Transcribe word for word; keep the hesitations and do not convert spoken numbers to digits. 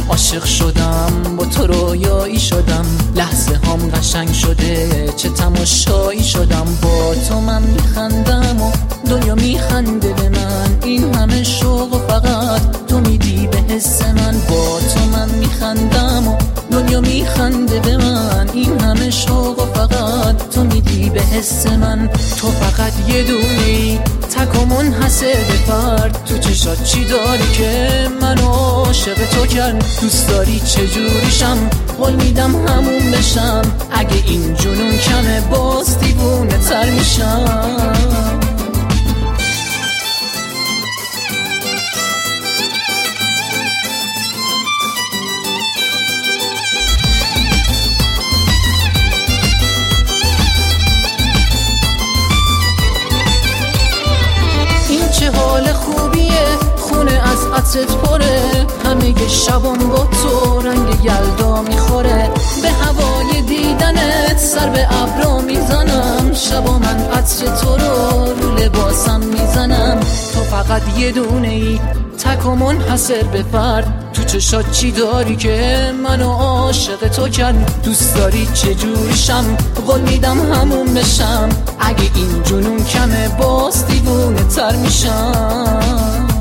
عاشق شدم، با تو رویایی شدم، لحظه هام قشنگ شده، چه تماشایی شدم. با تو من میخندم و دنیا میخنده به من، این همه شوق و فقط تو میدی به حس من. با تو من میخندم و دنیا میخنده به من، این همه شوق و فقط تو میدی به حس من. تو فقط یه دونی تک و منحصر به فرد، تو چشات چی داری که منو عاشق تو کرد؟ دوست داری چجوریشم؟ قول میدم همون بشم، اگه این جنون کمه باز دیوونه تر میشم. چه حال خوبیه، خونه از عطرت پره، همه ی شبام با تو رنگ یلدا میخوره. به هوای دیدنت سر به ابرا میزنم، شبا من عطر تو رو رو لباسم میزنم. تو فقط یه دونه ای تک و منحصر به فرد، تو چشات چی داری که منو عاشق تو کرد؟ دوست داری چجوریشم؟ قول میدم همون بشم، اگه این جنون کمه باز دیوونه تر میشم.